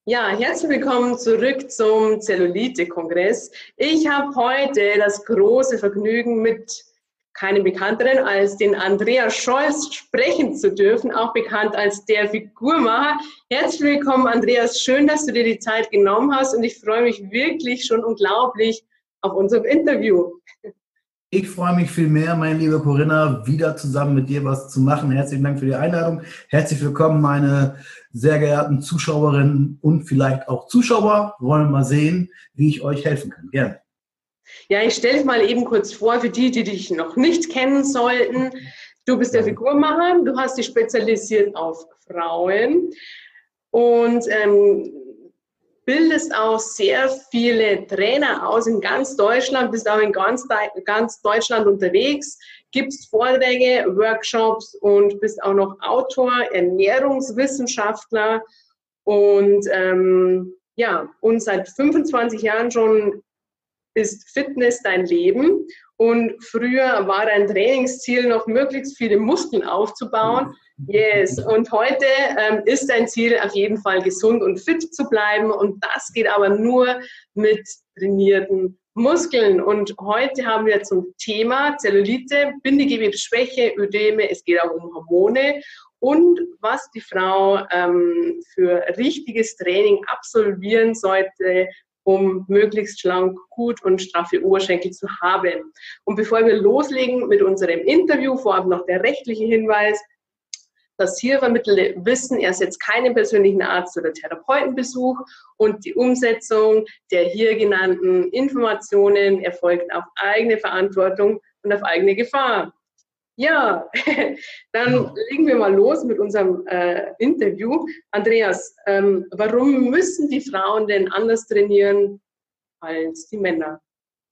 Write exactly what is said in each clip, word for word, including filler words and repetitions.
Ja, herzlich willkommen zurück zum Zellulite-Kongress. Ich habe heute das große Vergnügen, mit keinem Bekannteren als den Andreas Scholz sprechen zu dürfen, auch bekannt als der Figurmacher. Herzlich willkommen, Andreas. Schön, dass du dir die Zeit genommen hast und ich freue mich wirklich schon unglaublich auf unser Interview. Ich freue mich viel mehr, meine liebe Corinna, wieder zusammen mit dir was zu machen. Herzlichen Dank für die Einladung. Herzlich willkommen, meine sehr geehrten Zuschauerinnen und vielleicht auch Zuschauer. Wir wollen mal sehen, wie ich euch helfen kann. Gerne. Ja, ich stelle dich mal eben kurz vor, für die, die dich noch nicht kennen sollten. Du bist der Figurmacher, du hast dich spezialisiert auf Frauen und ähm, bildest auch sehr viele Trainer aus in ganz Deutschland, bist auch in ganz, ganz Deutschland unterwegs, gibst Vorträge, Workshops und bist auch noch Autor, Ernährungswissenschaftler und ähm, ja, und seit fünfundzwanzig Jahren schon ist Fitness dein Leben. Und früher war dein Trainingsziel noch, möglichst viele Muskeln aufzubauen. Yes. Und heute ähm, ist dein Ziel auf jeden Fall, gesund und fit zu bleiben. Und das geht aber nur mit trainierten Muskeln. Und heute haben wir zum Thema Zellulite, Bindegewebsschwäche, Ödeme. Es geht auch um Hormone und was die Frau ähm, für richtiges Training absolvieren sollte, um möglichst schlank, gut und straffe Oberschenkel zu haben. Und bevor wir loslegen mit unserem Interview, vorab noch der rechtliche Hinweis: Das hier vermittelte Wissen ersetzt keinen persönlichen Arzt- oder Therapeutenbesuch und die Umsetzung der hier genannten Informationen erfolgt auf eigene Verantwortung und auf eigene Gefahr. Ja, dann ja. legen wir mal los mit unserem äh, Interview. Andreas, ähm, warum müssen die Frauen denn anders trainieren als die Männer?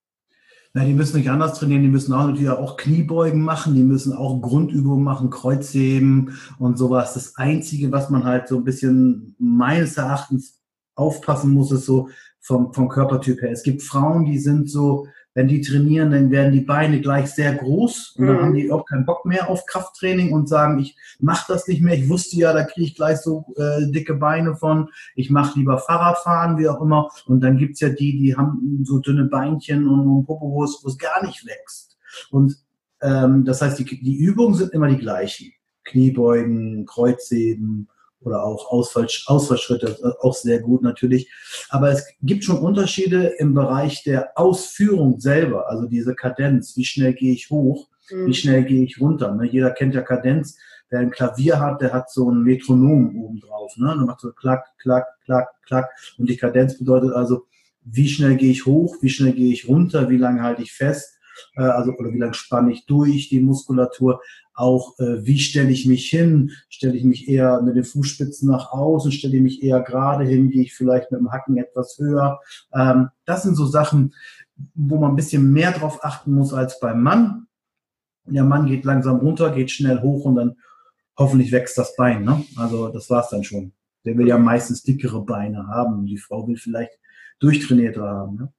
Na, die müssen nicht anders trainieren, die müssen auch natürlich auch Kniebeugen machen, die müssen auch Grundübungen machen, Kreuzheben und sowas. Das Einzige, was man halt so ein bisschen meines Erachtens aufpassen muss, ist so vom, vom Körpertyp her. Es gibt Frauen, die sind so, wenn die trainieren, dann werden die Beine gleich sehr groß und dann mhm. haben die auch keinen Bock mehr auf Krafttraining und sagen, ich mache das nicht mehr. Ich wusste ja, da kriege ich gleich so äh, dicke Beine von. Ich mache lieber Fahrradfahren, wie auch immer. Und dann gibt's ja die, die haben so dünne Beinchen und einen Popo, wo es, wo es gar nicht wächst. Und ähm, das heißt, die, die Übungen sind immer die gleichen. Kniebeugen, Kreuzheben, oder auch Ausfall, Ausfallschritte, auch sehr gut natürlich. Aber es gibt schon Unterschiede im Bereich der Ausführung selber, also diese Kadenz. Wie schnell gehe ich hoch, mhm. wie schnell gehe ich runter? Ne? Jeder kennt ja Kadenz. Wer ein Klavier hat, der hat so ein Metronom oben drauf. Ne? Der macht so klack, klack, klack, klack. Und die Kadenz bedeutet also, wie schnell gehe ich hoch, wie schnell gehe ich runter, wie lange halte ich fest, äh, also oder wie lange spanne ich durch die Muskulatur. Auch äh, wie stelle ich mich hin? Stelle ich mich eher mit den Fußspitzen nach außen? Stelle ich mich eher gerade hin? Gehe ich vielleicht mit dem Hacken etwas höher? Ähm, das sind so Sachen, wo man ein bisschen mehr drauf achten muss als beim Mann. Der Mann geht langsam runter, geht schnell hoch und dann hoffentlich wächst das Bein. Ne? Also das war's dann schon. Der will ja meistens dickere Beine haben. Die Frau will vielleicht durchtrainierte haben. Ne?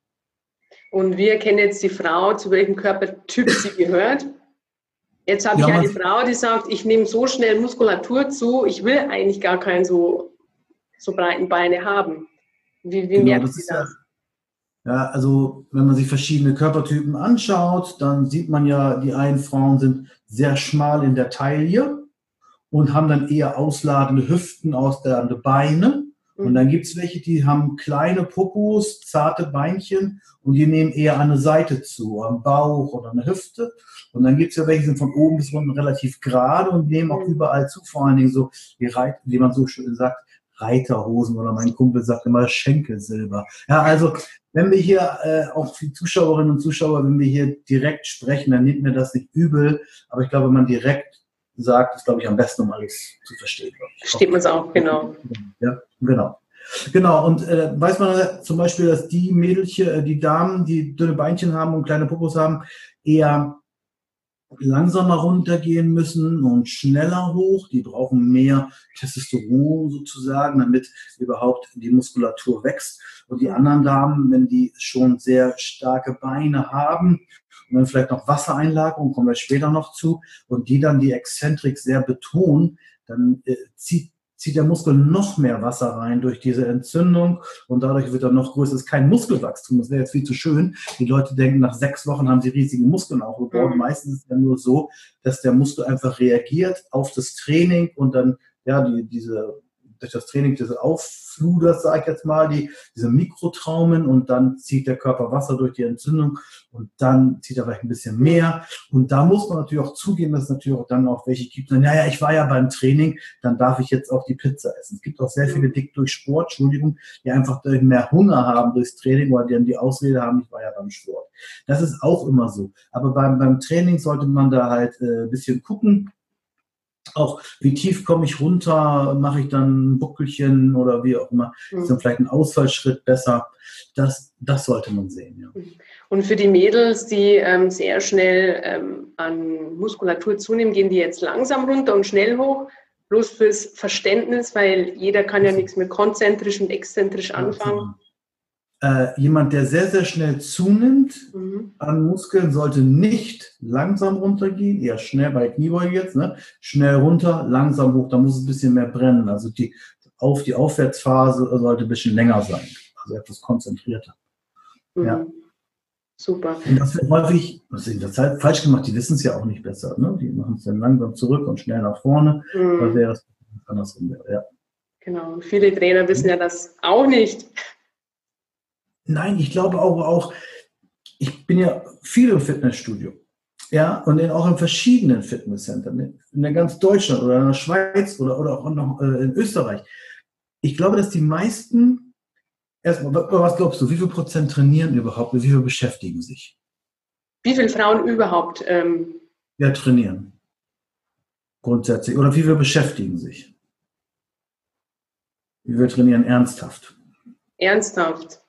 Und wie erkennt jetzt die Frau, zu welchem Körpertyp sie gehört? Jetzt habe ja, ich eine Frau, die sagt, ich nehme so schnell Muskulatur zu, ich will eigentlich gar keine so, so breiten Beine haben. Wie, wie genau, merkt das sie ist das? Ja, ja, also wenn man sich verschiedene Körpertypen anschaut, dann sieht man ja, die einen Frauen sind sehr schmal in der Taille und haben dann eher ausladende Hüften, ausladende Beine. Und dann gibt es welche, die haben kleine Popos, zarte Beinchen und die nehmen eher an der Seite zu, am Bauch oder an der Hüfte. Und dann gibt es ja welche, die sind von oben bis unten relativ gerade und nehmen auch überall zu, vor allen Dingen so, wie, Reit, wie man so schön sagt, Reiterhosen oder mein Kumpel sagt immer Schenkelsilber. Ja, also wenn wir hier, äh, auch für Zuschauerinnen und Zuschauer, wenn wir hier direkt sprechen, dann nimmt mir das nicht übel. Aber ich glaube, wenn man direkt sagt, ist, glaube ich, am besten, um alles zu verstehen. Versteht man es auch, genau. Ja, genau. Genau, und äh, weiß man zum Beispiel, dass die Mädelchen, äh, die Damen, die dünne Beinchen haben und kleine Popos haben, eher langsamer runtergehen müssen und schneller hoch. Die brauchen mehr Testosteron sozusagen, damit überhaupt die Muskulatur wächst. Und die anderen Damen, wenn die schon sehr starke Beine haben und dann vielleicht noch Wassereinlagerung, kommen wir später noch zu, und die dann die Exzentrik sehr betonen, dann äh, zieht zieht der Muskel noch mehr Wasser rein durch diese Entzündung und dadurch wird er noch größer. Es ist kein Muskelwachstum, das wäre jetzt viel zu schön. Die Leute denken, nach sechs Wochen haben sie riesige Muskeln aufgebaut. Mhm. Meistens ist es ja nur so, dass der Muskel einfach reagiert auf das Training und dann, ja, die, diese, durch das Training, diese Auffluders, sage ich jetzt mal, die, diese Mikrotraumen und dann zieht der Körper Wasser durch die Entzündung und dann zieht er vielleicht ein bisschen mehr. Und da muss man natürlich auch zugeben, dass es natürlich auch dann auch welche gibt, dann, naja, ich war ja beim Training, dann darf ich jetzt auch die Pizza essen. Es gibt auch sehr viele dick durch Sport, Entschuldigung, die einfach mehr Hunger haben durchs Training oder die dann die Ausrede haben, ich war ja beim Sport. Das ist auch immer so. Aber beim, beim Training sollte man da halt äh, ein bisschen gucken. Auch wie tief komme ich runter, mache ich dann ein Buckelchen oder wie auch immer, mhm. ist dann vielleicht ein Ausfallschritt besser. Das, das sollte man sehen. Ja. Und für die Mädels, die ähm, sehr schnell ähm, an Muskulatur zunehmen, gehen die jetzt langsam runter und schnell hoch, bloß fürs Verständnis, weil jeder kann ja nichts mit konzentrisch und exzentrisch anfangen. Äh, jemand, der sehr, sehr schnell zunimmt mhm. an Muskeln, sollte nicht langsam runtergehen, eher schnell bei Kniebeuge jetzt, ne? Schnell runter, langsam hoch, da muss es ein bisschen mehr brennen. Also die, auf, die Aufwärtsphase sollte ein bisschen länger sein, also etwas konzentrierter. Mhm. Ja. Super. Und das wird häufig, das ist in der Zeit falsch gemacht, die wissen es ja auch nicht besser. Ne? Die machen es dann langsam zurück und schnell nach vorne, mhm. da wäre es andersrum. Ja. Genau, und viele Trainer wissen mhm. ja das auch nicht. Nein, ich glaube auch, auch, ich bin ja viel im Fitnessstudio, ja, und in, auch in verschiedenen Fitnesscentern, in der ganz Deutschland oder in der Schweiz oder, oder auch noch äh, in Österreich. Ich glaube, dass die meisten, erstmal, was glaubst du, wie viel Prozent trainieren überhaupt, wie viel beschäftigen sich? Wie viele Frauen überhaupt? Ähm ja, trainieren. Grundsätzlich. Oder wie viel beschäftigen sich? Wie viel trainieren ernsthaft? Ernsthaft?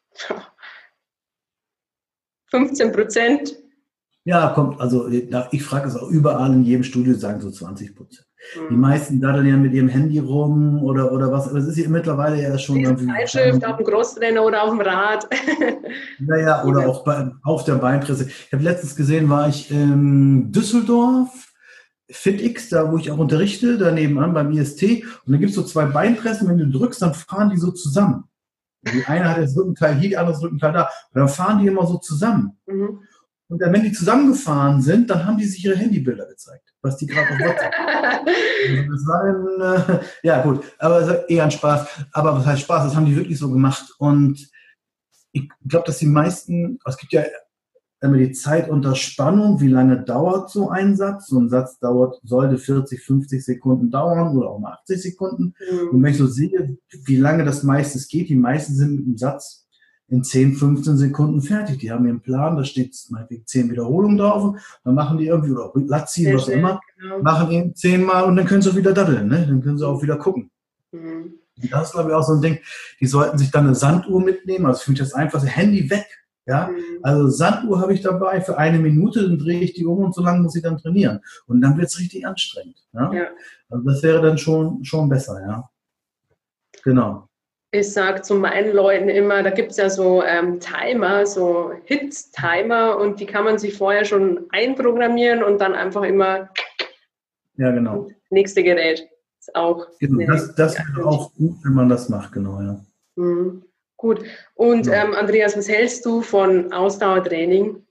fünfzehn Prozent? Ja, kommt, also ich frage es auch überall in jedem Studio, sagen so zwanzig Prozent. Mhm. Die meisten daddeln ja mit ihrem Handy rum oder, oder was, aber es ist ja mittlerweile ja schon irgendwie... Zeitschrift auf dem Großtrainer oder auf dem Rad. Naja, oder auch bei, auf der Beinpresse. Ich habe letztens gesehen, war ich in Düsseldorf, FitX, da wo ich auch unterrichte, daneben an beim I S T, und da gibt es so zwei Beinpressen, wenn du drückst, dann fahren die so zusammen. Die eine hat das Rückenteil hier, die andere das Rückenteil da. Und dann fahren die immer so zusammen. Mhm. Und dann, wenn die zusammengefahren sind, dann haben die sich ihre Handybilder gezeigt, was die gerade auf WhatsApp haben. Also das war ein, äh, ja gut, aber es war eher ein Spaß. Aber was heißt Spaß? Das haben die wirklich so gemacht. Und ich glaube, dass die meisten, es gibt ja immer die Zeit unter Spannung, wie lange dauert so ein Satz? So ein Satz dauert, sollte vierzig, fünfzig Sekunden dauern oder auch mal achtzig Sekunden. Mhm. Und wenn ich so sehe, wie lange das meistens geht, die meisten sind mit dem Satz in zehn, fünfzehn Sekunden fertig. Die haben ihren Plan, da steht meinetwegen zehn Wiederholungen drauf, dann machen die irgendwie, oder Latziehen, was auch immer, genau. machen ihn zehnmal und dann können sie auch wieder daddeln, ne? Dann können sie auch wieder gucken. Mhm. Das ist, glaube ich, auch so ein Ding, die sollten sich dann eine Sanduhr mitnehmen, also für mich das einfach, das Handy weg. Ja, also Sanduhr habe ich dabei für eine Minute, dann drehe ich die um und so lange muss ich dann trainieren. Und dann wird es richtig anstrengend. Ja? Ja. Also das wäre dann schon, schon besser, ja. Genau. Ich sage zu meinen Leuten immer, da gibt es ja so ähm, Timer, so Hit-Timer und die kann man sich vorher schon einprogrammieren und dann einfach immer ja, genau. nächste Gerät. Ist auch genau, das das wäre auch gut, wenn man das macht, genau, ja. Mhm. Gut. Und ja. ähm, Andreas, was hältst du von Ausdauertraining?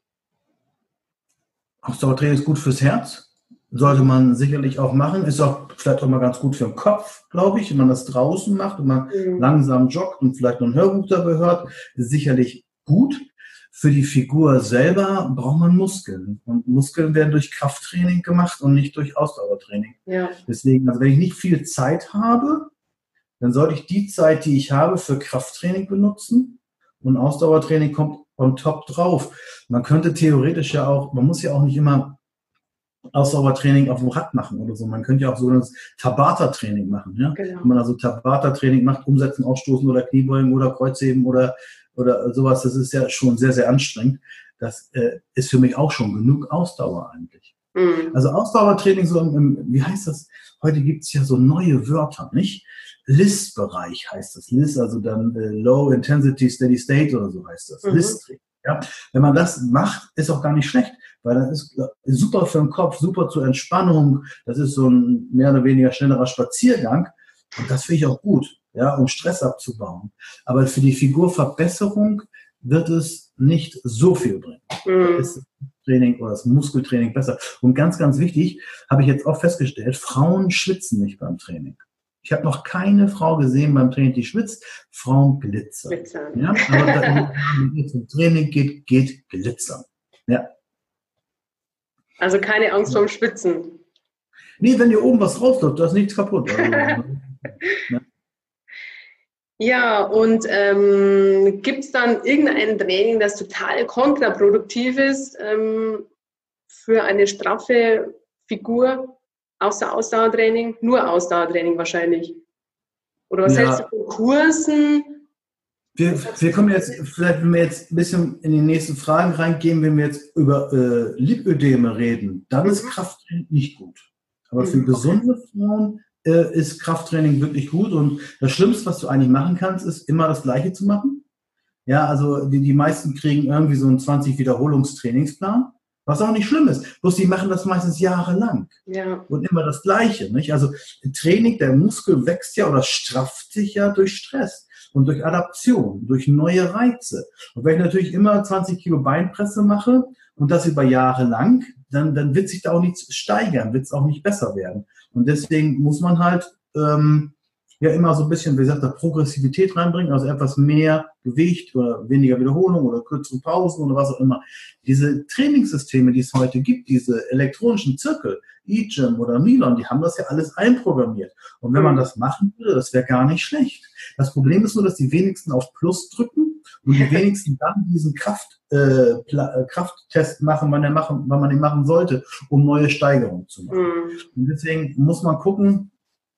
Ausdauertraining ist gut fürs Herz. Sollte man sicherlich auch machen. Ist auch vielleicht auch mal ganz gut für den Kopf, glaube ich, wenn man das draußen macht und man mhm. langsam joggt und vielleicht noch ein Hörbuch dabei hört. Ist sicherlich gut. Für die Figur selber braucht man Muskeln. Und Muskeln werden durch Krafttraining gemacht und nicht durch Ausdauertraining. Ja. Deswegen, also wenn ich nicht viel Zeit habe, dann sollte ich die Zeit, die ich habe, für Krafttraining benutzen und Ausdauertraining kommt on top drauf. Man könnte theoretisch ja auch, man muss ja auch nicht immer Ausdauertraining auf dem Rad machen oder so. Man könnte ja auch so ein Tabata-Training machen. Ja? Genau. Wenn man also Tabata-Training macht, umsetzen, ausstoßen oder Kniebeugen oder Kreuzheben oder, oder sowas, das ist ja schon sehr, sehr anstrengend. Das äh, ist für mich auch schon genug Ausdauer eigentlich. Mhm. Also Ausdauertraining, so im, im, wie heißt das? Heute gibt es ja so neue Wörter, nicht? L I S-Bereich heißt das. L I S, also dann äh, Low Intensity Steady State oder so heißt das. Mhm. L I S-Training. Ja? Wenn man das macht, ist auch gar nicht schlecht, weil das ist super für den Kopf, super zur Entspannung. Das ist so ein mehr oder weniger schnellerer Spaziergang. Und das finde ich auch gut, ja, um Stress abzubauen. Aber für die Figurverbesserung wird es nicht so viel bringen. Mhm. Da ist das Training oder das Muskeltraining besser. Und ganz, ganz wichtig, habe ich jetzt auch festgestellt, Frauen schwitzen nicht beim Training. Ich habe noch keine Frau gesehen beim Training, die schwitzt. Frauen glitzern. glitzern. Ja, aber da, wenn ihr zum Training geht, geht glitzern. Ja. Also keine Angst vorm Schwitzen. Nee, wenn hier oben was rausläuft, da ist nichts kaputt. Also, ja. Ja, und ähm, gibt es dann irgendein Training, das total kontraproduktiv ist ähm, für eine straffe Figur, außer Ausdauertraining? Nur Ausdauertraining wahrscheinlich. Oder was ja. hältst du von Kursen? Wir, wir kommen jetzt, vielleicht wenn wir jetzt ein bisschen in die nächsten Fragen reingehen, wenn wir jetzt über äh, Lipödeme reden, dann mhm. ist Krafttraining nicht gut. Aber für mhm. gesunde Frauen äh, ist Krafttraining wirklich gut. Und das Schlimmste, was du eigentlich machen kannst, ist immer das Gleiche zu machen. Ja, also die, die meisten kriegen irgendwie so einen zwanzig-Wiederholungstrainingsplan, was auch nicht schlimm ist. Bloß die machen das meistens jahrelang. Ja. Und immer das Gleiche. Nicht? Also Training, der Muskel wächst ja oder strafft sich ja durch Stress. Und durch Adaption, durch neue Reize. Und wenn ich natürlich immer zwanzig Kilo Beinpresse mache und das über Jahre lang, dann, dann wird sich da auch nichts steigern, wird es auch nicht besser werden. Und deswegen muss man halt ähm, ja immer so ein bisschen, wie gesagt, Progressivität reinbringen, also etwas mehr Gewicht oder weniger Wiederholung oder kürzere Pausen oder was auch immer. Diese Trainingssysteme, die es heute gibt, diese elektronischen Zirkel, eGym oder Milon, die haben das ja alles einprogrammiert. Und wenn man das machen würde, das wäre gar nicht schlecht. Das Problem ist nur, dass die wenigsten auf Plus drücken und die wenigsten dann diesen Kraft, äh, Krafttest machen, wann, er machen, wann man den machen sollte, um neue Steigerungen zu machen. Mhm. Und deswegen muss man gucken,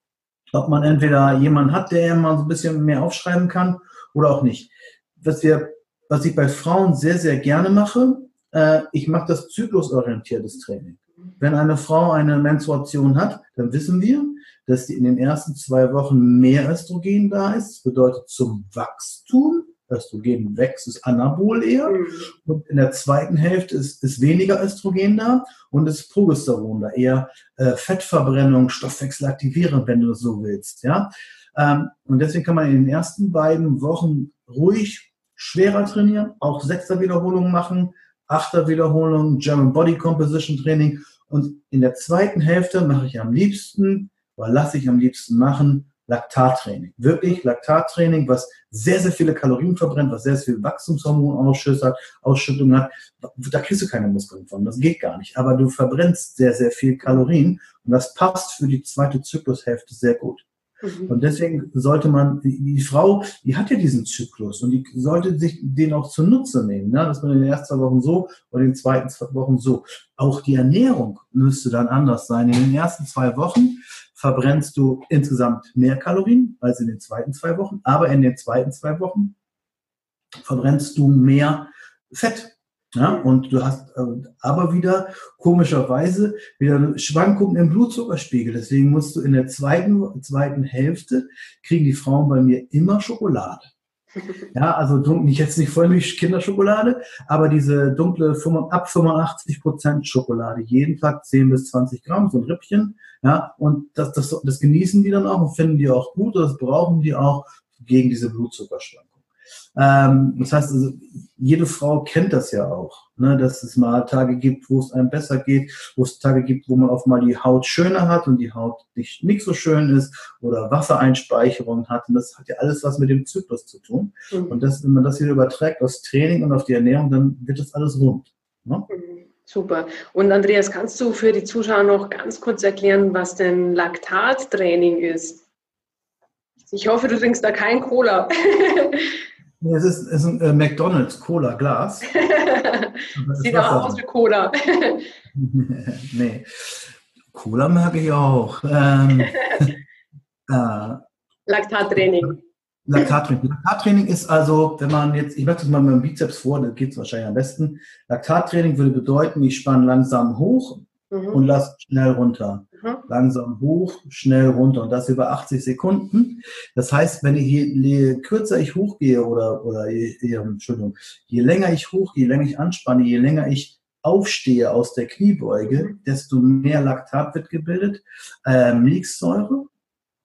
ob man entweder jemanden hat, der mal so ein bisschen mehr aufschreiben kann oder auch nicht. Was, wir, was ich bei Frauen sehr, sehr gerne mache, äh, ich mache das zyklusorientiertes Training. Wenn eine Frau eine Menstruation hat, dann wissen wir, dass die in den ersten zwei Wochen mehr Östrogen da ist. Das bedeutet zum Wachstum. Östrogen wächst, ist Anabol eher. Mhm. Und in der zweiten Hälfte ist, ist weniger Östrogen da und ist Progesteron da. Eher äh, Fettverbrennung, stoffwechselaktivierend, wenn du das so willst. Ja? Ähm, und deswegen kann man in den ersten beiden Wochen ruhig schwerer trainieren, auch sechster Wiederholungen machen, achter Wiederholungen, German Body Composition Training. Und in der zweiten Hälfte mache ich am liebsten, oder lasse ich am liebsten machen, Laktattraining. Wirklich Laktattraining, was sehr, sehr viele Kalorien verbrennt, was sehr, sehr viel Wachstumshormonausschüttung Ausschüttung hat. Da kriegst du keine Muskeln von, das geht gar nicht. Aber du verbrennst sehr, sehr viel Kalorien und das passt für die zweite Zyklushälfte sehr gut. Mhm. Und deswegen sollte man, die, die Frau, die hat ja diesen Zyklus und die sollte sich den auch zunutze nehmen, ne? Dass man in den ersten zwei Wochen so und in den zweiten zwei Wochen so. Auch die Ernährung müsste dann anders sein. In den ersten zwei Wochen verbrennst du insgesamt mehr Kalorien als in den zweiten zwei Wochen, aber in den zweiten zwei Wochen verbrennst du mehr Fett. Ja, und du hast aber wieder komischerweise wieder eine Schwankung im Blutzuckerspiegel. Deswegen musst du in der zweiten, zweiten Hälfte kriegen die Frauen bei mir immer Schokolade. Ja, also nicht jetzt nicht Vollmilch Kinderschokolade, aber diese dunkle ab fünfundachtzig Prozent Schokolade, jeden Tag zehn bis zwanzig Gramm, so ein Rippchen. Ja, und das, das, das genießen die dann auch und finden die auch gut, das brauchen die auch gegen diese Blutzuckerschwankung. Ähm, das heißt, also, jede Frau kennt das ja auch, ne, dass es mal Tage gibt, wo es einem besser geht, wo es Tage gibt, wo man auf mal die Haut schöner hat und die Haut nicht, nicht so schön ist oder Wassereinspeicherung hat. Und das hat ja alles was mit dem Zyklus zu tun. Mhm. Und das, wenn man das wieder überträgt aufs Training und auf die Ernährung, dann wird das alles rund. Ne? Mhm. Super. Und Andreas, kannst du für die Zuschauer noch ganz kurz erklären, was denn Laktattraining ist? Ich hoffe, du trinkst da kein Cola. Es ist, es ist ein äh, McDonald's Cola Glas. Sieht auch aus wie Cola. Nee. Cola mag ich auch. Ähm, äh, Laktattraining. Laktattraining. Laktattraining ist also, wenn man jetzt, ich mache das mal mit dem Bizeps vor, da geht es wahrscheinlich am besten. Laktattraining würde bedeuten, ich spanne langsam hoch mhm. und lasse schnell runter. Mhm. Langsam hoch, schnell runter und das über achtzig Sekunden. Das heißt, wenn ich je, je kürzer ich hochgehe oder, oder je, je, Entschuldigung, je länger ich hochgehe, je länger ich anspanne, je länger ich aufstehe aus der Kniebeuge, mhm. desto mehr Laktat wird gebildet, äh, Milchsäure.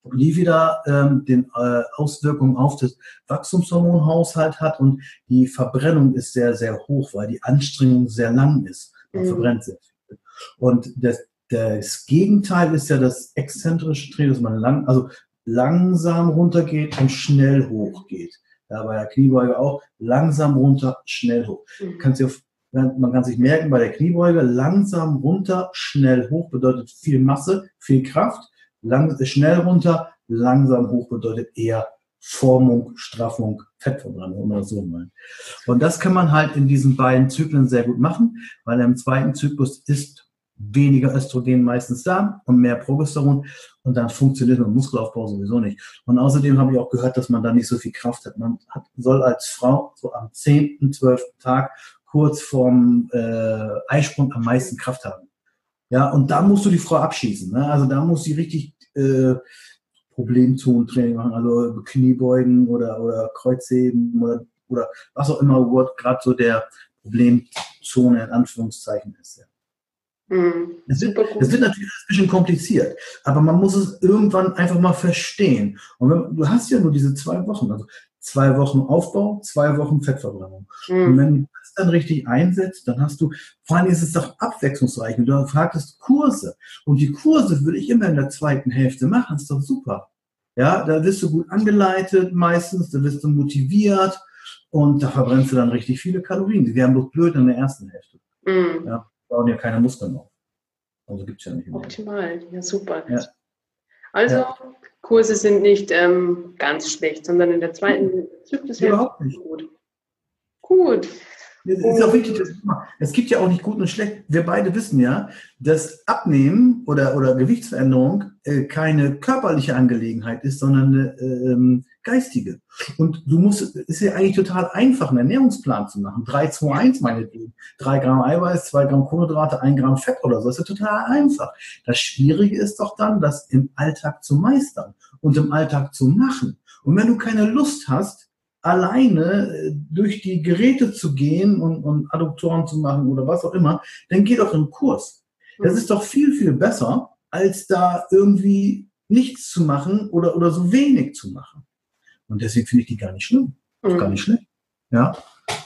die wieder ähm, den äh, Auswirkungen auf das Wachstumshormonhaushalt hat und die Verbrennung ist sehr, sehr hoch, weil die Anstrengung sehr lang ist. Man mhm. verbrennt sehr viel. Und das, das Gegenteil ist ja das exzentrische Training, dass man lang, also langsam runtergeht und schnell hochgeht. Ja, bei der Kniebeuge auch langsam runter, schnell hoch. Mhm. Kannst du, man kann sich merken, bei der Kniebeuge langsam runter, schnell hoch bedeutet viel Masse, viel Kraft. Lang, schnell runter, langsam hoch bedeutet eher Formung, Straffung, Fettverbrennung, oder so meinen. Und das kann man halt in diesen beiden Zyklen sehr gut machen, weil im zweiten Zyklus ist weniger Östrogen meistens da und mehr Progesteron und dann funktioniert der Muskelaufbau sowieso nicht. Und außerdem habe ich auch gehört, dass man da nicht so viel Kraft hat. Man hat, soll als Frau so am zehnten, zwölften Tag kurz vorm äh, Eisprung am meisten Kraft haben. Ja, und da musst du die Frau abschießen. Ne? Also da muss sie richtig äh, Problemzonentraining machen, also Kniebeugen oder, oder Kreuzheben oder, oder was auch immer, wo gerade so der Problemzone in Anführungszeichen ist. Ja. Mhm. Es wird, es wird natürlich ein bisschen kompliziert, aber man muss es irgendwann einfach mal verstehen. Und wenn, du hast ja nur diese zwei Wochen, also zwei Wochen Aufbau, zwei Wochen Fettverbrennung. Mhm. Und wenn du das dann richtig einsetzt, dann hast du, vor allem ist es doch abwechslungsreich. Und du fragst Kurse. Und die Kurse würde ich immer in der zweiten Hälfte machen. Das ist doch super. Ja, da wirst du gut angeleitet meistens, da wirst du motiviert und da verbrennst du dann richtig viele Kalorien. Die wären bloß blöd in der ersten Hälfte. Mhm. Ja, bauen ja keine Muskeln auf. Also gibt es ja nicht immer. Optimal, ja super. Ja. Also ja. Kurse sind nicht ähm, ganz schlecht, sondern in der zweiten Zyklus überhaupt nicht gut. Gut. Es ist auch wichtig, dass, es gibt ja auch nicht gut und schlecht. Wir beide wissen ja, dass Abnehmen oder, oder Gewichtsveränderung äh, keine körperliche Angelegenheit ist, sondern eine ähm, geistige. Und du musst, es ist ja eigentlich total einfach, einen Ernährungsplan zu machen. drei, zwei, eins meinetwegen. drei Gramm Eiweiß, zwei Gramm Kohlenhydrate, ein Gramm Fett oder so. Das ist ja total einfach. Das Schwierige ist doch dann, das im Alltag zu meistern und im Alltag zu machen. Und wenn du keine Lust hast, alleine durch die Geräte zu gehen und, und Adduktoren zu machen oder was auch immer, dann geh doch im Kurs. Das ist doch viel, viel besser, als da irgendwie nichts zu machen oder, oder so wenig zu machen. Und deswegen finde ich die gar nicht schlimm. Mhm. Gar nicht schlecht. Ja.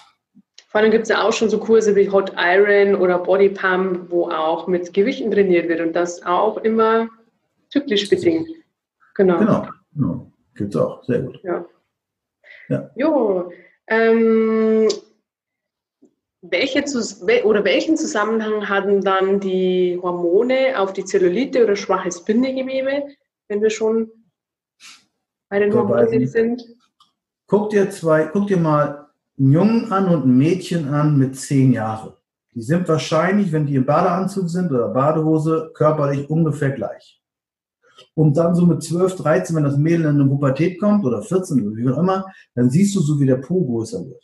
Vor allem gibt es ja auch schon so Kurse wie Hot Iron oder Body Pump, wo auch mit Gewichten trainiert wird und das auch immer zyklisch bedingt. Genau. Genau. genau. Gibt es auch. Sehr gut. Ja. Ja. Jo, ähm, welche oder welchen Zusammenhang hatten dann die Hormone auf die Zellulite oder schwaches Bindegewebe, wenn wir schon bei den Hormonen sind? Guck dir zwei, guck dir mal einen Jungen an und ein Mädchen an mit zehn Jahren. Die sind wahrscheinlich, wenn die im Badeanzug sind oder Badehose, körperlich ungefähr gleich. Und dann so mit zwölf, dreizehn, wenn das Mädel in eine Pubertät kommt, oder vierzehn, oder wie auch immer, dann siehst du so, wie der Po größer wird.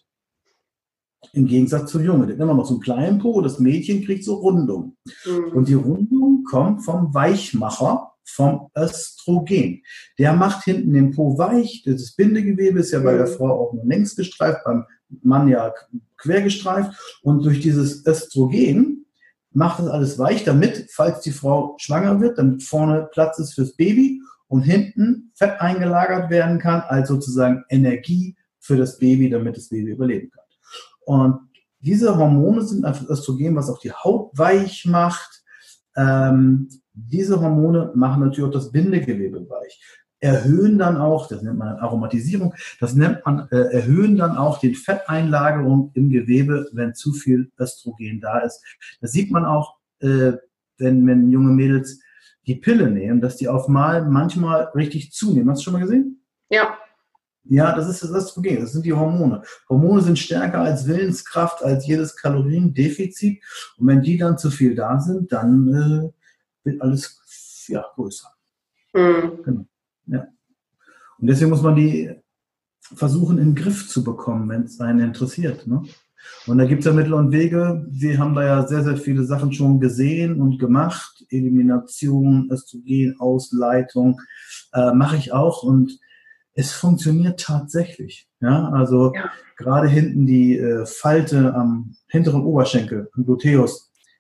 Im Gegensatz zum Jungen. Der hat immer noch so einen kleinen Po, das Mädchen kriegt so Rundung. Mhm. Und die Rundung kommt vom Weichmacher, vom Östrogen. Der macht hinten den Po weich. Das Bindegewebe ist ja bei der Frau auch nur längs gestreift, beim Mann ja quer gestreift. Und durch dieses Östrogen macht das alles weich, damit, falls die Frau schwanger wird, damit vorne Platz ist fürs Baby und hinten Fett eingelagert werden kann, als sozusagen Energie für das Baby, damit das Baby überleben kann. Und diese Hormone sind einfach Östrogen, was auch die Haut weich macht. Ähm, diese Hormone machen natürlich auch das Bindegewebe weich. Erhöhen dann auch, das nennt man Aromatisierung, das nennt man, äh, erhöhen dann auch die Fetteinlagerung im Gewebe, wenn zu viel Östrogen da ist. Das sieht man auch, äh, wenn, wenn junge Mädels die Pille nehmen, dass die auf Mal manchmal richtig zunehmen. Hast du schon mal gesehen? Ja. Ja, das ist das Östrogen, das sind die Hormone. Hormone sind stärker als Willenskraft, als jedes Kaloriendefizit. Und wenn die dann zu viel da sind, dann äh, wird alles ja, größer. Mhm. Genau. Ja. Und deswegen muss man die versuchen, in den Griff zu bekommen, wenn es einen interessiert. Ne? Und da gibt es ja Mittel und Wege. Wir haben da ja sehr, sehr viele Sachen schon gesehen und gemacht. Elimination, Östrogenausleitung äh, mache ich auch. Und es funktioniert tatsächlich. Ja? Also ja. Gerade hinten die äh, Falte am hinteren Oberschenkel, am Gluteus,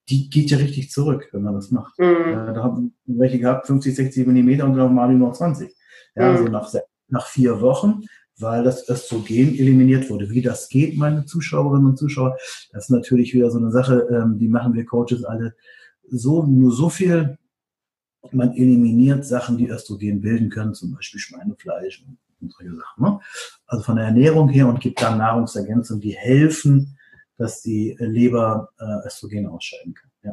die geht ja richtig zurück, wenn man das macht. Mhm. Ja, da haben welche gehabt, fünfzig, sechzig Millimeter und dann waren die nur zwanzig. Ja, mhm. so nach, nach vier Wochen, weil das Östrogen eliminiert wurde. Wie das geht, meine Zuschauerinnen und Zuschauer, das ist natürlich wieder so eine Sache, ähm, die machen wir Coaches alle so, nur so viel. Man eliminiert Sachen, die Östrogen bilden können, zum Beispiel Schweinefleisch und, und solche Sachen. Ne? Also von der Ernährung her und gibt dann Nahrungsergänzungen, die helfen, dass die Leber äh, Östrogen ausscheiden kann. Ja.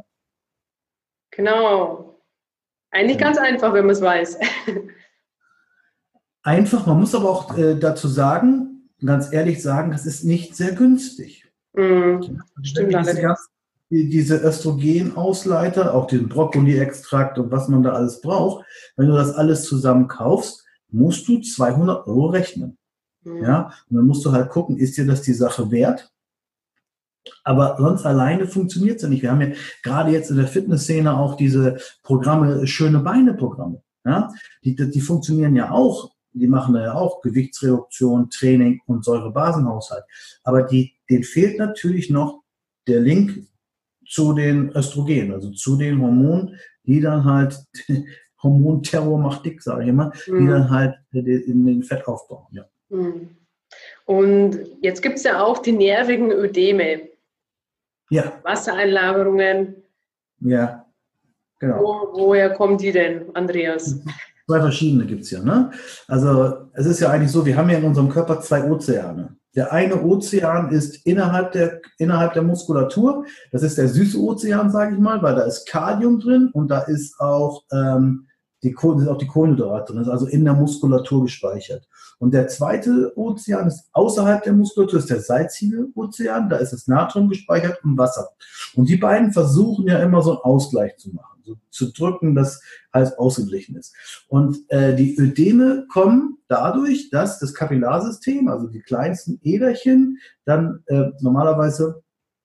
Genau. Eigentlich ja. ganz einfach, wenn man es weiß. Einfach, man muss aber auch äh, dazu sagen, ganz ehrlich sagen, das ist nicht sehr günstig. Mm, stimmt allerdings. Die, diese Östrogenausleiter, auch den Brokkoli-Extrakt und was man da alles braucht, wenn du das alles zusammen kaufst, musst du zweihundert Euro rechnen. Mhm. Ja? Und dann musst du halt gucken, ist dir das die Sache wert? Aber sonst alleine funktioniert es ja nicht. Wir haben ja gerade jetzt in der Fitnessszene auch diese Programme, schöne Beine-Programme. Ja? Die, die funktionieren ja auch. Die machen da ja auch Gewichtsreduktion, Training und Säurebasenhaushalt. Aber die, denen fehlt natürlich noch der Link zu den Östrogenen, also zu den Hormonen, die dann halt, Hormonterror macht dick, sage ich immer, mhm. die dann halt in den Fett aufbauen. Ja. Und jetzt gibt es ja auch die nervigen Ödeme. Ja. Wassereinlagerungen. Ja, genau. Wo, woher kommen die denn, Andreas? Zwei verschiedene gibt es ja. Ne? Also es ist ja eigentlich so, wir haben ja in unserem Körper zwei Ozeane. Der eine Ozean ist innerhalb der, innerhalb der Muskulatur. Das ist der süße Ozean, sage ich mal, weil da ist Kalium drin und da ist auch, ähm, die, sind auch die Kohlenhydrate drin, ist also in der Muskulatur gespeichert. Und der zweite Ozean ist außerhalb der Muskulatur, ist der salzige Ozean, da ist das Natrium gespeichert und Wasser. Und die beiden versuchen ja immer so einen Ausgleich zu machen, so zu drücken, dass alles ausgeglichen ist. Und äh, die Ödeme kommen dadurch, dass das Kapillarsystem, also die kleinsten Äderchen, dann äh, normalerweise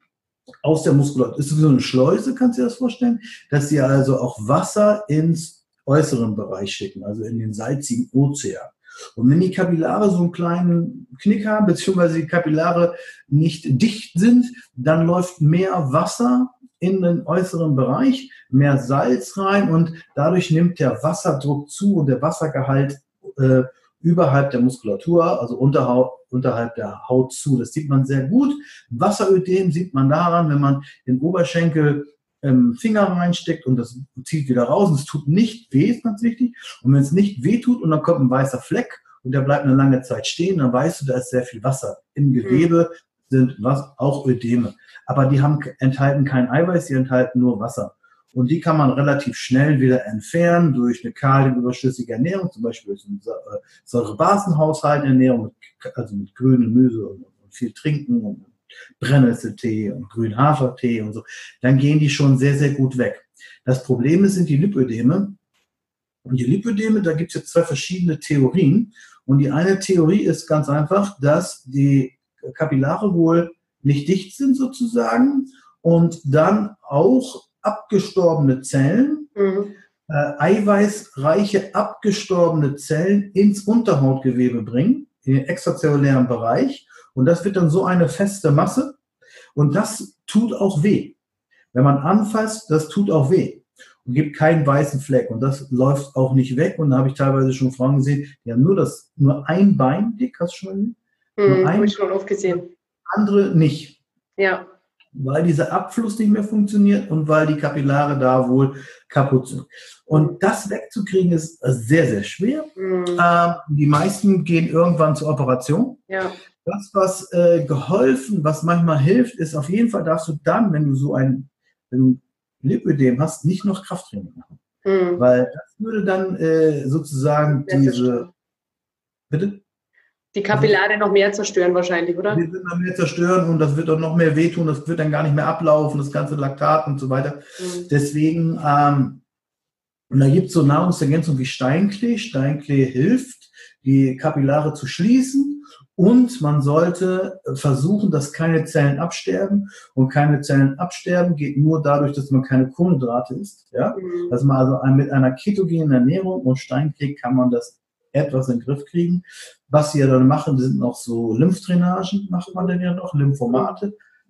aus der Muskulatur, ist so eine Schleuse, kannst du dir das vorstellen, dass sie also auch Wasser ins äußeren Bereich schicken, also in den salzigen Ozean. Und wenn die Kapillare so einen kleinen Knick haben, beziehungsweise die Kapillare nicht dicht sind, dann läuft mehr Wasser in den äußeren Bereich, mehr Salz rein und dadurch nimmt der Wasserdruck zu und der Wassergehalt äh, überhalb der Muskulatur, also unterhalb, unterhalb der Haut zu. Das sieht man sehr gut. Wasserödem sieht man daran, wenn man den Oberschenkel ähm, Finger reinsteckt und das zieht wieder raus und es tut nicht weh, ist ganz wichtig. Und wenn es nicht weh tut und dann kommt ein weißer Fleck und der bleibt eine lange Zeit stehen, dann weißt du, da ist sehr viel Wasser. Im Gewebe sind was, auch Ödeme. Aber die haben, enthalten kein Eiweiß, die enthalten nur Wasser. Und die kann man relativ schnell wieder entfernen durch eine kaliumüberschüssige Ernährung, zum Beispiel durch eine Säurebasenhaushalt-Ernährung, also mit grünem Gemüse und, und viel trinken und Brennnesseltee und grünen Hafertee und so. Dann gehen die schon sehr, sehr gut weg. Das Problem ist, sind die Lipödeme. Und die Lipödeme, da gibt es jetzt zwei verschiedene Theorien. Und die eine Theorie ist ganz einfach, dass die Kapillare wohl nicht dicht sind sozusagen und dann auch abgestorbene Zellen, mhm. äh, eiweißreiche abgestorbene Zellen ins Unterhautgewebe bringen, in den extrazellulären Bereich. Und das wird dann so eine feste Masse. Und das tut auch weh. Wenn man anfasst, das tut auch weh. Und gibt keinen weißen Fleck. Und das läuft auch nicht weg. Und da habe ich teilweise schon Frauen gesehen, die haben nur das, nur ein Bein dick, hast du schon mal gesehen? Mhm, habe ich schon oft gesehen. Andere nicht. Ja. Weil dieser Abfluss nicht mehr funktioniert und weil die Kapillare da wohl kaputt sind. Und das wegzukriegen ist sehr, sehr schwer. Mhm. Ähm, die meisten gehen irgendwann zur Operation. Ja. Das, was äh, geholfen, was manchmal hilft, ist auf jeden Fall, darfst du dann, wenn du so ein, wenn du Lipödem hast, nicht noch Krafttraining machen. Mhm. Weil das würde dann äh, sozusagen diese... Bitte? Die Kapillare noch mehr zerstören wahrscheinlich, oder? Die wird noch mehr zerstören und das wird auch noch mehr wehtun, das wird dann gar nicht mehr ablaufen, das ganze Laktat und so weiter. Mhm. Deswegen, ähm, und da gibt es so Nahrungsergänzungen wie Steinklee. Steinklee hilft, die Kapillare zu schließen und man sollte versuchen, dass keine Zellen absterben. Und keine Zellen absterben geht nur dadurch, dass man keine Kohlenhydrate isst. Ja? Mhm. Dass man also mit einer ketogenen Ernährung und Steinklee kann man das etwas in den Griff kriegen. Was sie ja dann machen, sind noch so Lymphdrainagen, macht man denn ja noch, Lymphomate.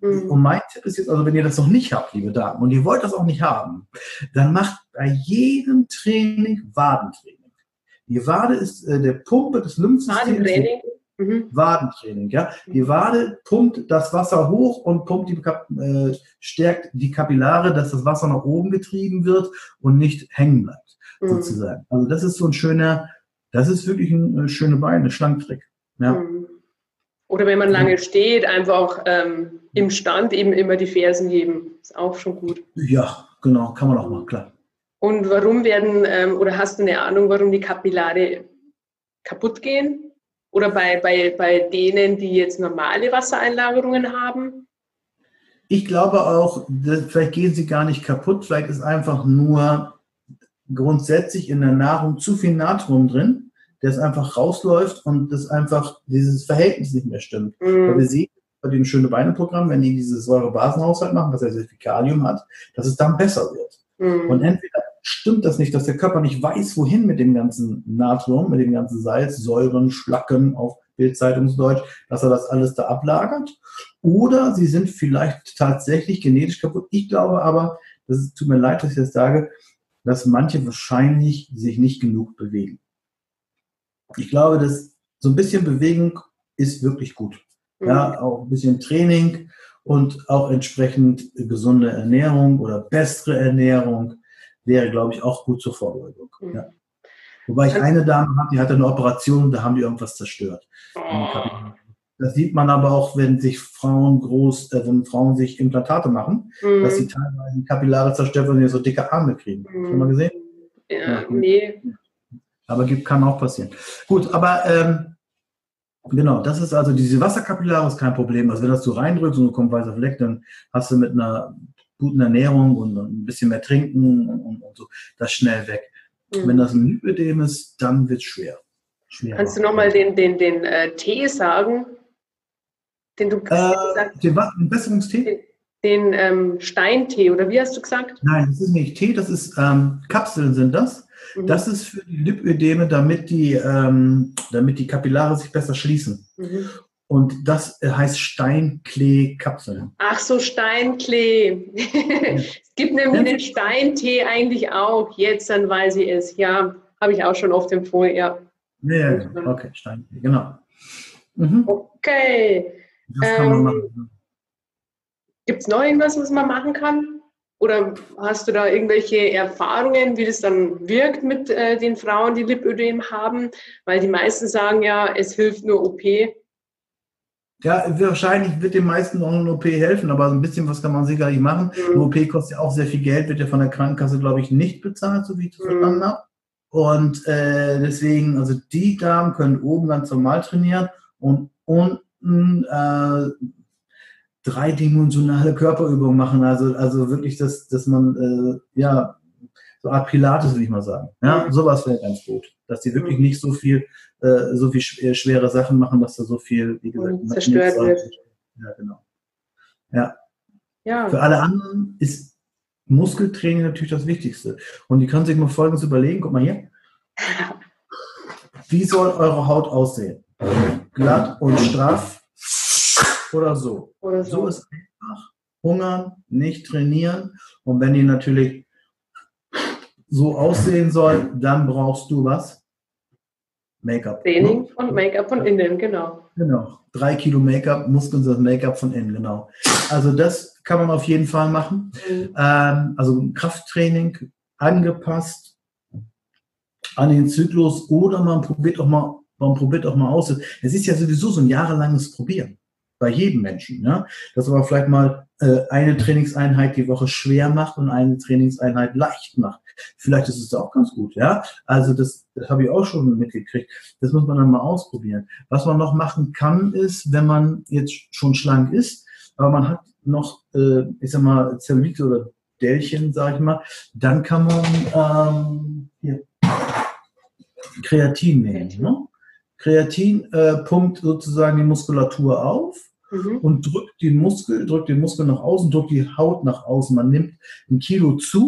Mhm. Und mein Tipp ist jetzt, also wenn ihr das noch nicht habt, liebe Damen, und ihr wollt das auch nicht haben, dann macht bei jedem Training Wadentraining. Die Wade ist äh, der Pumpe des Lymphsystems. Wadentraining? Mhm. Wadentraining, ja. Die Wade pumpt das Wasser hoch und pumpt die, äh, stärkt die Kapillare, dass das Wasser nach oben getrieben wird und nicht hängen bleibt, Mhm. sozusagen. Also das ist so ein schöner, das ist wirklich ein, ein schöner Bein, ein Schlanktrick. Ja. Mhm. Oder wenn man lange steht, einfach ähm, im Stand eben immer die Fersen heben. Ist auch schon gut. Ja, genau, kann man auch machen, klar. Und warum werden, ähm, oder hast du eine Ahnung, warum die Kapillare kaputt gehen? Oder bei, bei, bei denen, die jetzt normale Wassereinlagerungen haben? Ich glaube auch, dass, vielleicht gehen sie gar nicht kaputt, vielleicht ist einfach nur grundsätzlich in der Nahrung zu viel Natrium drin, das einfach rausläuft und das einfach dieses Verhältnis nicht mehr stimmt. Mhm. Weil wir sehen bei dem schöne Beine-Programm, wenn die dieses Säurebasenhaushalt machen, was ja sehr viel Kalium hat, dass es dann besser wird. Mhm. Und entweder stimmt das nicht, dass der Körper nicht weiß, wohin mit dem ganzen Natrium, mit dem ganzen Salz, Säuren, Schlacken auf Bildzeitungsdeutsch, dass er das alles da ablagert. Oder sie sind vielleicht tatsächlich genetisch kaputt. Ich glaube aber, das tut mir leid, dass ich das sage, dass manche wahrscheinlich sich nicht genug bewegen. Ich glaube, dass so ein bisschen Bewegung ist wirklich gut. Mhm. Ja, auch ein bisschen Training und auch entsprechend gesunde Ernährung oder bessere Ernährung wäre, glaube ich, auch gut zur Vorbeugung. Mhm. Ja. Wobei ich eine Dame habe, die hatte eine Operation, da haben die irgendwas zerstört. Oh. Das sieht man aber auch, wenn sich Frauen groß, äh, wenn Frauen sich Implantate machen, mhm. dass sie teilweise Kapillare zerstört, wenn sie so dicke Arme kriegen. Mhm. Schon mal gesehen? Ja, ja. Nee. Aber gibt, kann auch passieren. Gut, aber ähm, genau, das ist also diese Wasserkapillare ist kein Problem. Also wenn das du reindrückst und du kommt weißer Fleck, dann hast du mit einer guten Ernährung und ein bisschen mehr trinken und, und so das schnell weg. Mhm. Wenn das ein Lipödem ist, dann wird es schwer. Schwerer. Kannst du nochmal den, den, den äh, Tee sagen? Den du äh, gesagt, den, den Besserungstee? Den, den ähm, Steintee, oder wie hast du gesagt? Nein, das ist nicht Tee, das ist ähm, Kapseln sind das. Mhm. Das ist für die Lipödeme, damit die, ähm, damit die Kapillare sich besser schließen. Mhm. Und das heißt Steinklee-Kapseln. Ach so, Steinklee. Ja. Es gibt nämlich ja. den Steintee eigentlich auch. Jetzt, dann weiß ich es. Ja, habe ich auch schon oft empfohlen, ja. Ja, ja genau. Okay, Steinklee, genau. Mhm. Okay. Das kann man ähm, machen. Gibt es noch irgendwas, was man machen kann? Oder hast du da irgendwelche Erfahrungen, wie das dann wirkt mit äh, den Frauen, die Lipödem haben? Weil die meisten sagen ja, es hilft nur O P. Ja, wahrscheinlich wird den meisten auch eine O P helfen, aber ein bisschen was kann man sicherlich machen. Mhm. Eine O P kostet ja auch sehr viel Geld, wird ja von der Krankenkasse, glaube ich, nicht bezahlt, so wie ich das mhm. verstanden habe. Und äh, deswegen, also die Damen können oben ganz normal trainieren und unten äh, dreidimensionale Körperübungen machen. Also, also wirklich, dass, dass man, äh, ja, so Art Pilates, will ich mal sagen. Ja, mhm. sowas wäre ganz gut. Dass die wirklich nicht so viel, äh, so viel schwere Sachen machen, dass da so viel, wie gesagt, und zerstört wird. Ja, genau. Ja. Ja. Für alle anderen ist Muskeltraining natürlich das Wichtigste. Und die können sich mal Folgendes überlegen. Guck mal hier. Wie soll eure Haut aussehen? Glatt und straff oder so? Oder so. So ist einfach. Hungern, nicht trainieren. Und wenn die natürlich so aussehen soll, dann brauchst du was? Make-up. Training und Make-up von innen, genau. Genau. Drei Kilo Make-up, Muskeln sind Make-up von innen, genau. Also das kann man auf jeden Fall machen. Mhm. Ähm, also Krafttraining angepasst an den Zyklus oder man probiert auch mal, man probiert auch mal aus. Es ist ja sowieso so ein jahrelanges Probieren. Bei jedem Menschen, ja. Dass man vielleicht mal äh, eine Trainingseinheit die Woche schwer macht und eine Trainingseinheit leicht macht. Vielleicht ist es auch ganz gut, ja. Also das, das habe ich auch schon mitgekriegt. Das muss man dann mal ausprobieren. Was man noch machen kann, ist, wenn man jetzt schon schlank ist, aber man hat noch, äh, ich sag mal, Zellulite oder Dellchen, sag ich mal, dann kann man ähm, hier Kreatin nehmen. Ne? Kreatin äh, pumpt sozusagen die Muskulatur auf. Mhm. Und drückt den Muskel, drückt den Muskel nach außen, drückt die Haut nach außen. Man nimmt ein Kilo zu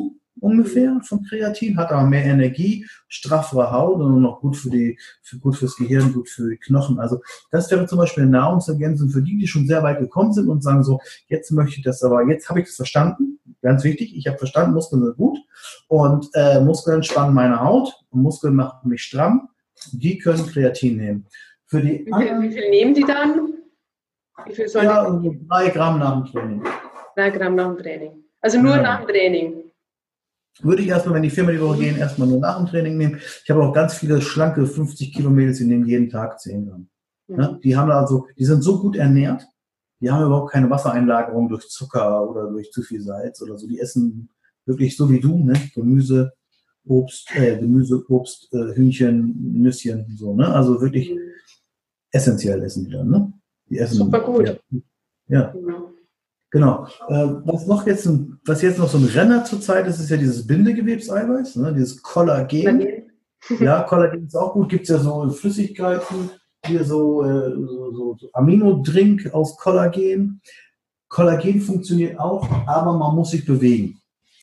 ungefähr von Kreatin, hat aber mehr Energie, straffere Haut und noch gut für die, für, gut fürs Gehirn, gut für die Knochen. Also das wäre zum Beispiel eine Nahrungsergänzung für die, die schon sehr weit gekommen sind und sagen so, jetzt möchte ich das, aber jetzt habe ich das verstanden, ganz wichtig, ich habe verstanden, Muskeln sind gut und äh, Muskeln entspannen meine Haut und Muskeln machen mich stramm, die können Kreatin nehmen. Für die wie, viel, wie viel nehmen die dann? Wie viel sollen ja, die also drei Gramm nach dem Training. Drei Gramm nach dem Training. Also nur ja. nach dem Training. Würde ich erstmal, wenn die viermal die Woche gehen, erstmal nur nach dem Training nehmen. Ich habe auch ganz viele schlanke fünfzig Kilo Mädels, die nehmen jeden Tag zehn Gramm. Mhm. Ja, die haben also, die sind so gut ernährt, die haben überhaupt keine Wassereinlagerung durch Zucker oder durch zu viel Salz oder so. Die essen wirklich so wie du, ne? Gemüse, Obst, äh, Gemüse, Obst, äh, Hühnchen, Nüsschen, so, ne? Also wirklich mhm. essentiell essen die dann, ne? Die essen, super gut. Ja. ja. Mhm. Genau. Äh, was noch jetzt, ein, was jetzt noch so ein Renner zurzeit ist, ist ja dieses Bindegewebseiweiß, ne? Dieses Kollagen. Okay. Ja, Kollagen ist auch gut. Gibt es ja so Flüssigkeiten, hier so, äh, so, so, so Aminodrink aus Kollagen. Kollagen funktioniert auch, aber man muss sich bewegen.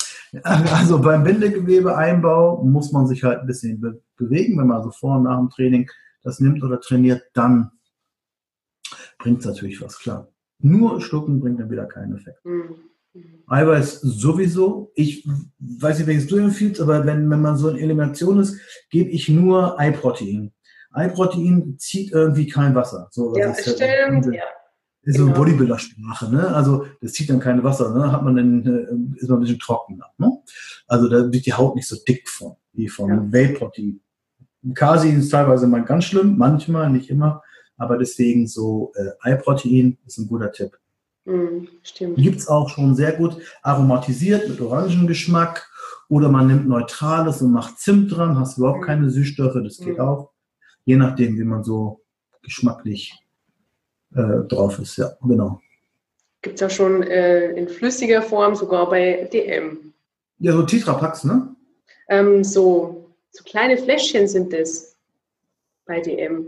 Also beim Bindegewebeeinbau muss man sich halt ein bisschen be bewegen. Wenn man also vor und nach dem Training das nimmt oder trainiert, dann bringt es natürlich was, klar. Nur schlucken bringt dann wieder keinen Effekt. Mhm. Eiweiß sowieso. Ich weiß nicht, welches du empfiehlst, aber wenn, wenn man so in Elimination ist, gebe ich nur Eiprotein. Eiprotein zieht irgendwie kein Wasser. So, ja, ist stimmt. Halt, ja. Ist so eine Bodybuilder-Sprache, ne? Also das zieht dann kein Wasser, ne? Hat man dann, ist man ein bisschen trockener, ne? Also da wird die Haut nicht so dick von, wie von ja. Whey-Protein. Casein ist teilweise mal ganz schlimm, manchmal, nicht immer. Aber deswegen so äh, Eiprotein ist ein guter Tipp. Mm, stimmt. Gibt es auch schon sehr gut aromatisiert mit Orangengeschmack oder man nimmt Neutrales und macht Zimt dran, hast überhaupt mm. keine Süßstoffe, das geht mm. auch. Je nachdem, wie man so geschmacklich äh, drauf ist, ja, genau. Gibt es auch schon äh, in flüssiger Form, sogar bei D M. Ja, so Tetrapacks, ne? Ähm, so, so kleine Fläschchen sind das bei D M.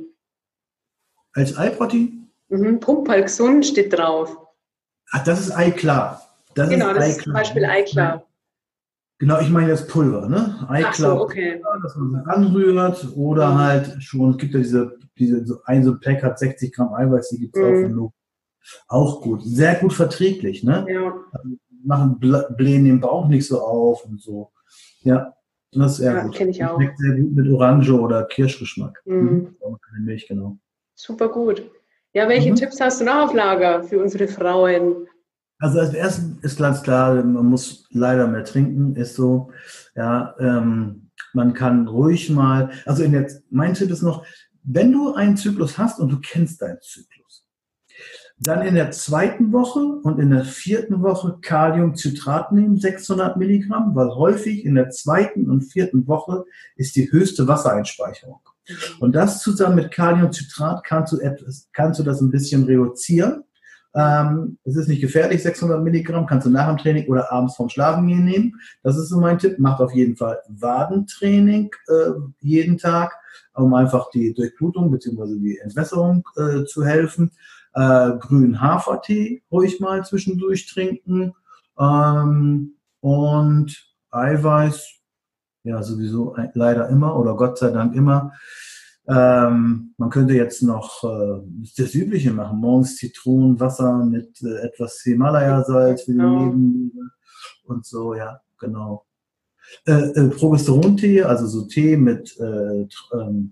Als Eiprotein? Mhm, Pumperl gesund steht drauf. Ach, das ist Eiklar. Das genau, ist das Eiklar. ist zum Beispiel Eiklar. Genau, ich meine das Pulver, ne? Eiklar, so, okay. dass man es anrührt oder mhm. halt schon, es gibt ja diese, diese so ein so ein Pack hat sechzig Gramm Eiweiß, die gibt es mhm. auch von Loop. Auch gut, sehr gut verträglich, ne? Ja. Machen blähen den Bauch nicht so auf und so. Ja, das ist sehr ja, gut. Kenne ich auch. Schmeckt sehr gut mit Orange oder Kirschgeschmack. Mhm. Mhm. Keine Milch, genau. Super gut. Ja, welche mhm. Tipps hast du noch auf Lager für unsere Frauen? Also als erstes ist ganz klar, man muss leider mehr trinken, ist so. Ja, ähm, man kann ruhig mal, also in der, mein Tipp ist noch, wenn du einen Zyklus hast und du kennst deinen Zyklus, dann in der zweiten Woche und in der vierten Woche Kaliumcitrat nehmen, sechshundert Milligramm, weil häufig in der zweiten und vierten Woche ist die höchste Wassereinspeicherung. Und das zusammen mit Kaliumcitrat kannst du etwas, kannst du das ein bisschen reduzieren. Ähm, es ist nicht gefährlich, sechshundert Milligramm, kannst du nach dem Training oder abends vorm Schlafengehen nehmen. Das ist so mein Tipp. Macht auf jeden Fall Wadentraining äh, jeden Tag, um einfach die Durchblutung bzw. die Entwässerung äh, zu helfen. Äh, grünen Hafertee ruhig mal zwischendurch trinken. Ähm, und Eiweiß, ja sowieso leider immer oder Gott sei Dank immer. Ähm, man könnte jetzt noch äh, das Übliche machen. Morgens Zitronenwasser mit äh, etwas Himalaya-Salz für die genau. Nebenniere und so, ja, genau. Äh, äh, Progesterontee, also so Tee mit äh, ähm,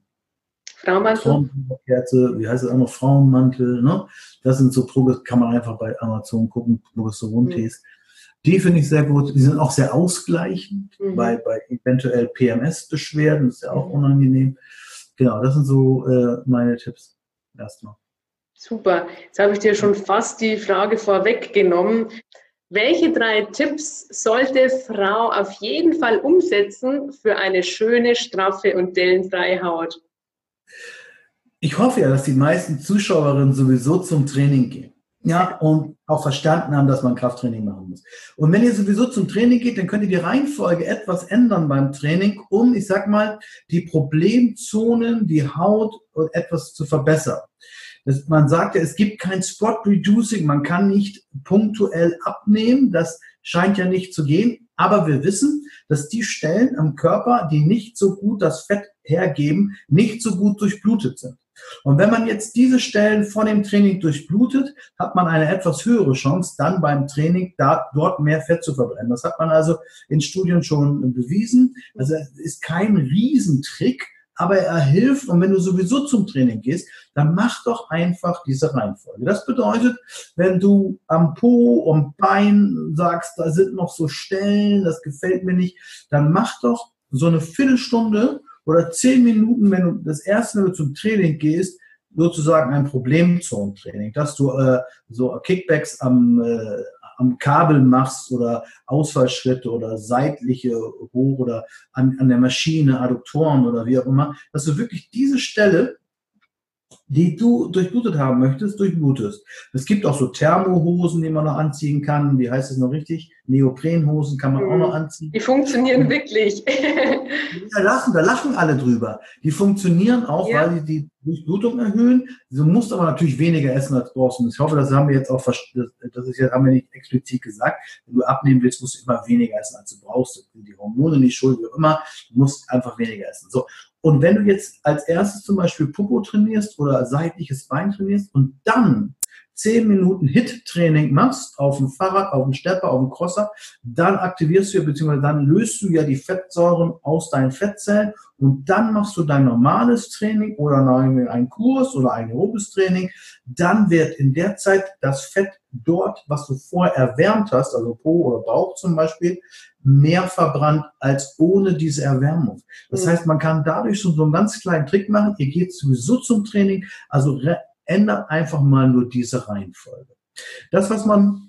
Frauenmantel, wie heißt es auch noch, Frauenmantel, ne? Das sind so, kann man einfach bei Amazon gucken, Progesterontees. Mhm. Die finde ich sehr gut. Die sind auch sehr ausgleichend mhm. bei, bei eventuell P M S-Beschwerden, das ist ja auch mhm. unangenehm. Genau, das sind so äh, meine Tipps erstmal. Super. Jetzt habe ich dir schon fast die Frage vorweggenommen. Welche drei Tipps sollte Frau auf jeden Fall umsetzen für eine schöne, straffe und dellenfreie Haut? Ich hoffe ja, dass die meisten Zuschauerinnen sowieso zum Training gehen. Ja, und auch verstanden haben, dass man Krafttraining machen muss. Und wenn ihr sowieso zum Training geht, dann könnt ihr die Reihenfolge etwas ändern beim Training, um, ich sag mal, die Problemzonen, die Haut etwas zu verbessern. Das, man sagt ja, es gibt kein Spot Reducing, man kann nicht punktuell abnehmen, das scheint ja nicht zu gehen. Aber wir wissen, dass die Stellen am Körper, die nicht so gut das Fett hergeben, nicht so gut durchblutet sind. Und wenn man jetzt diese Stellen vor dem Training durchblutet, hat man eine etwas höhere Chance, dann beim Training da, dort mehr Fett zu verbrennen. Das hat man also in Studien schon bewiesen. Also es ist kein Riesentrick, aber er hilft. Und wenn du sowieso zum Training gehst, dann mach doch einfach diese Reihenfolge. Das bedeutet, wenn du am Po und Bein sagst, da sind noch so Stellen, das gefällt mir nicht, dann mach doch so eine Viertelstunde oder zehn Minuten, wenn du das erste Mal zum Training gehst, sozusagen ein Problemzonentraining, dass du äh, so Kickbacks am, äh, am Kabel machst oder Ausfallschritte oder seitliche hoch oder an, an der Maschine, Adduktoren oder wie auch immer, dass du wirklich diese Stelle, die du durchblutet haben möchtest, durchblutest. Es gibt auch so Thermohosen, die man noch anziehen kann. Wie heißt es noch richtig? Neoprenhosen kann man auch noch anziehen. Die funktionieren wirklich. Da lachen, da lachen alle drüber. Die funktionieren auch, ja, weil die die Durchblutung erhöhen. Du musst aber natürlich weniger essen als brauchst. Und ich hoffe, das haben wir jetzt auch, das ist jetzt, haben wir nicht explizit gesagt. Wenn du abnehmen willst, musst du immer weniger essen, als du brauchst. Das sind die Hormone nicht schuld, wie auch immer. Du musst einfach weniger essen. So. Und wenn du jetzt als erstes zum Beispiel Popo trainierst oder seitliches Bein trainierst und dann zehn Minuten Hit-Training machst, auf dem Fahrrad, auf dem Stepper, auf dem Crosser, dann aktivierst du ja, beziehungsweise dann löst du ja die Fettsäuren aus deinen Fettzellen und dann machst du dein normales Training oder einen Kurs oder ein aerobes Training. Dann wird in der Zeit das Fett dort, was du vorher erwärmt hast, also Po oder Bauch zum Beispiel, mehr verbrannt als ohne diese Erwärmung. Das heißt, man kann dadurch so einen ganz kleinen Trick machen. Ihr geht sowieso zum Training, also ändert einfach mal nur diese Reihenfolge. Das, was man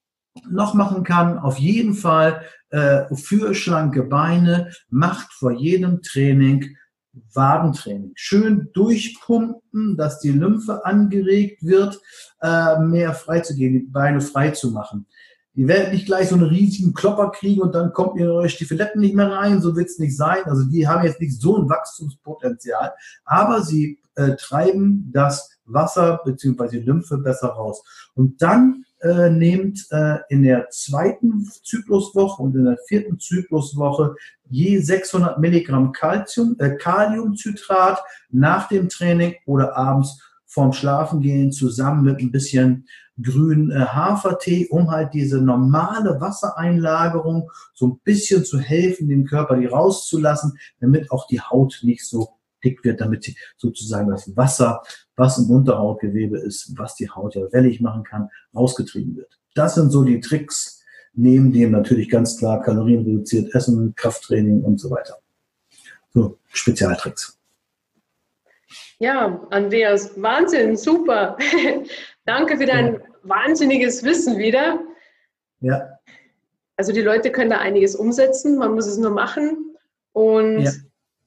noch machen kann, auf jeden Fall äh, für schlanke Beine, macht vor jedem Training Wadentraining. Schön durchpumpen, dass die Lymphe angeregt wird, äh, mehr freizugehen, die Beine frei zu machen. Die werden nicht gleich so einen riesigen Klopper kriegen und dann kommt ihr in eure Stiefeletten nicht mehr rein, so wird es nicht sein. Also die haben jetzt nicht so ein Wachstumspotenzial, aber sie äh, treiben das Wasser bzw. die Lymphe besser raus. Und dann äh, nehmt äh, in der zweiten Zykluswoche und in der vierten Zykluswoche je sechshundert Milligramm Calcium, äh, Kaliumcitrat nach dem Training oder abends vorm Schlafengehen zusammen mit ein bisschen grünen äh, Hafertee, um halt diese normale Wassereinlagerung so ein bisschen zu helfen, dem Körper die rauszulassen, damit auch die Haut nicht so dick wird, damit sie sozusagen das Wasser, was im Unterhautgewebe ist, was die Haut ja wellig machen kann, rausgetrieben wird. Das sind so die Tricks, neben dem natürlich ganz klar kalorienreduziert Essen, Krafttraining und so weiter. So, Spezialtricks. Ja, Andreas, Wahnsinn, super. Danke für dein ja. wahnsinniges Wissen wieder. Ja. Also die Leute können da einiges umsetzen, man muss es nur machen. Und ja.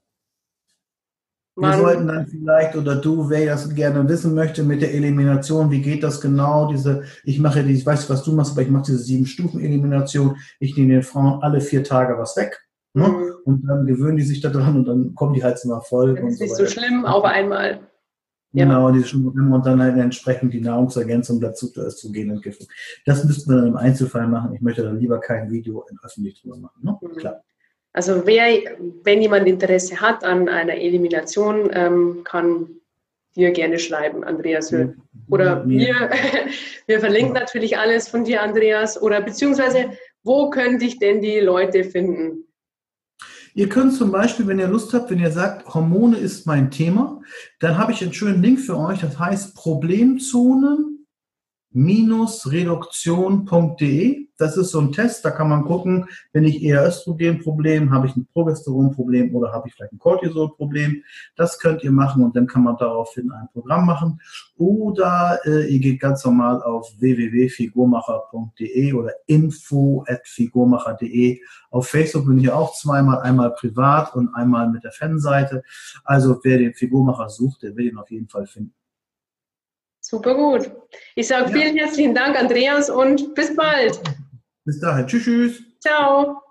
Wir sollten dann vielleicht, oder du, wer das gerne wissen möchte mit der Elimination, wie geht das genau? Diese, ich mache die, ich weiß, was du machst, aber ich mache diese Sieben-Stufen-Elimination. Ich nehme den Frauen alle vier Tage was weg. Ne? Mhm. Und dann gewöhnen die sich da dran und dann kommen die halt zum Erfolg. Das ist und nicht so so schlimm, auf einmal. Genau, ja. diese und dann halt entsprechend die Nahrungsergänzung dazu zu gehen und Giffen. Das müssten wir dann im Einzelfall machen. Ich möchte da lieber kein Video öffentlich drüber machen. Ne? Mhm. Klar. Also wer, wenn jemand Interesse hat an einer Elimination, ähm, kann dir gerne schreiben, Andreas Höhl. Oder mir. Wir verlinken ja. natürlich alles von dir, Andreas. Oder beziehungsweise, wo können dich denn die Leute finden? Ihr könnt zum Beispiel, wenn ihr Lust habt, wenn ihr sagt, Hormone ist mein Thema, dann habe ich einen schönen Link für euch, das heißt Problemzonen Reduktion punkt de. Das ist so ein Test, da kann man gucken, bin ich eher Östrogenproblem, habe ich ein Progesteronproblem oder habe ich vielleicht ein Cortisolproblem. Das könnt ihr machen und dann kann man daraufhin ein Programm machen. Oder äh, ihr geht ganz normal auf w w w punkt figurmacher punkt de oder info at figurmacher punkt de. Auf Facebook bin ich auch zweimal, einmal privat und einmal mit der Fanseite. Also wer den Figurmacher sucht, der will ihn auf jeden Fall finden. Super gut. Ich sage ja. vielen herzlichen Dank, Andreas, und bis bald. Bis dahin. Tschüss, tschüss. Ciao.